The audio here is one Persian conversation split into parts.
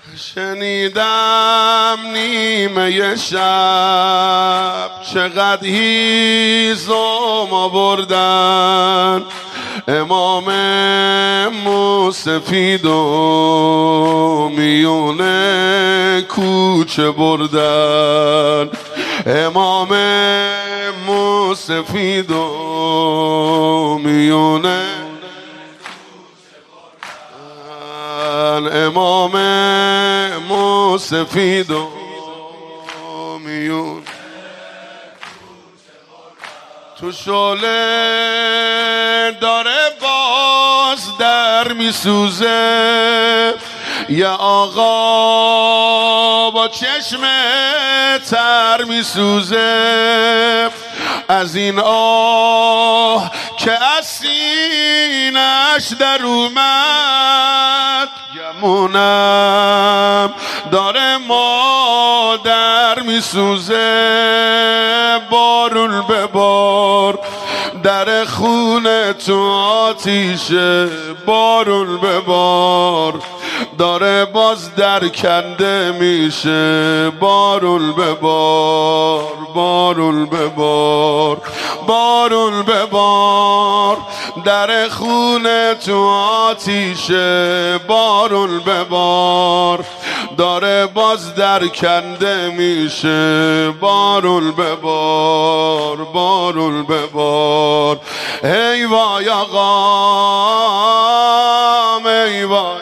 شنیدم نیمه شب چقدر هیزم آوردن، امام موسفید و میونه کوچه بردن، امام موسفید و میونه امام موسفید و میون تو شعله داره باز در میسوزه، یه آقا با چشم تر میسوزه، از این آه که از سینش در اومد، گمونم داره مادر میسوزه، بارون به بار در خونه تو آتیشه، بارون به بار داره باز در کنده میشه، بارون به بار، بارون به بار، بارون به بار در خونه تو آتیشه، بارون به بار داره باز در کنده میشه، بارون به بار، بارون به بار. ای وای آقام، ای وای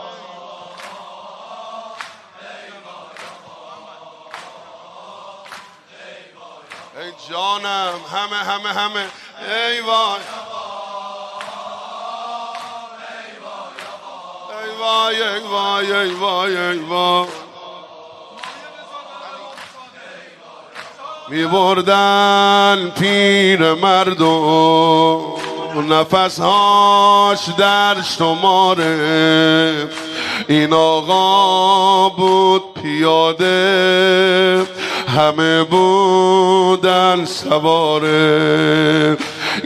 ای جانم، همه ای وای ای وای ای وای ای وای ای وای. می بردن پیر مردم نفسهاش در شماره، این آقا بود پیاده همه بودن سواره،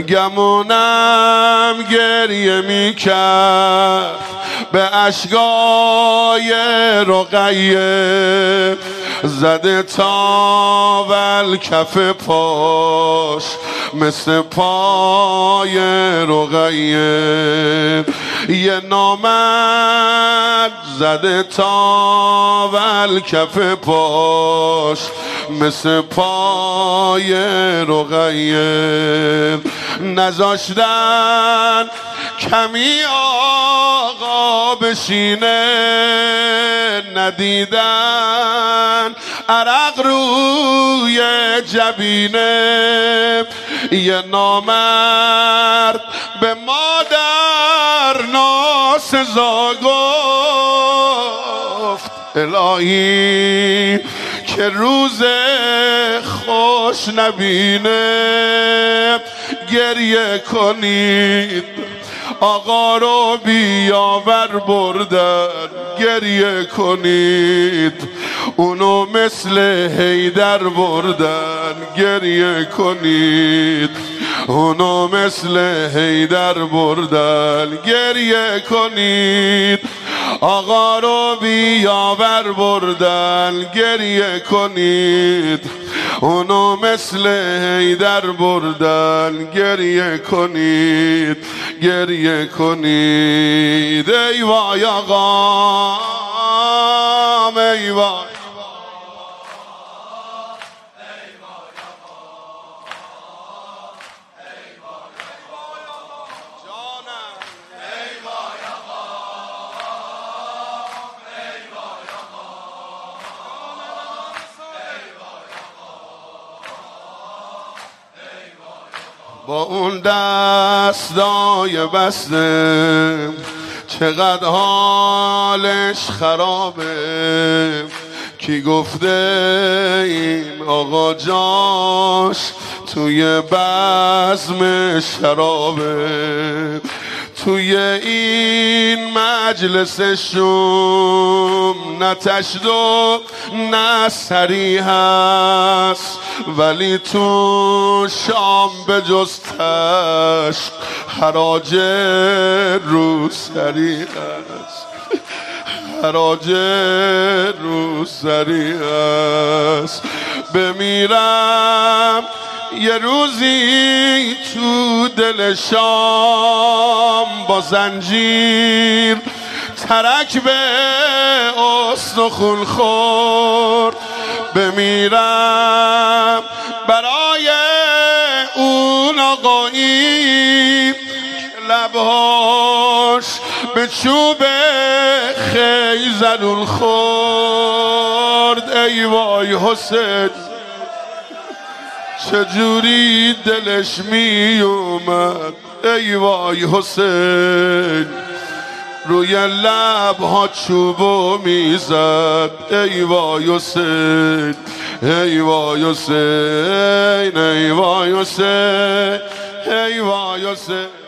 گمونم گریه میکرد به اشکای رقیه، زده تاول کف پاش مثل پای رقیه، یه نامرد زده تاول کف پاش مثل پای رقیه، نذاشتن کمی آقا بشینه، ندیدن عرق روی جبینه، یه نامرد به مادر ناسزا گفت الهی که روز خوش نبینه، گریه کنید آقا رو بیاور بردن، گریه کنید اونو مثل حیدر بردن، گریه کنید اونو مثل حیدر بردن، گریه کنید آقا رو بیاور بردن، گریه کنید اونو مثل حیدر بردن، گریه کنید گریه کنید. ای وای آقام، ای وای با اون دستای بسته چقدر حالش خرابه، کی گفته این آقا جاش توی بزم شرابه، توی این مجلس شوم نه تشد و نه سری هست، ولی تو شام به جز تشت حراج روسری هست، خراج روسری است. بمیرم یه روزی تو دل شام با زنجیر ترک به استخون خورد. بمیرم برای اون آقایی لبهاش به چوب خیزرون خورد. ای وای حسین چجوری دلش می اومد. ای وای حسین روی لبها چوبو میزد. ای وای حسین ای وای حسین ای وای حسین ای وای حسین.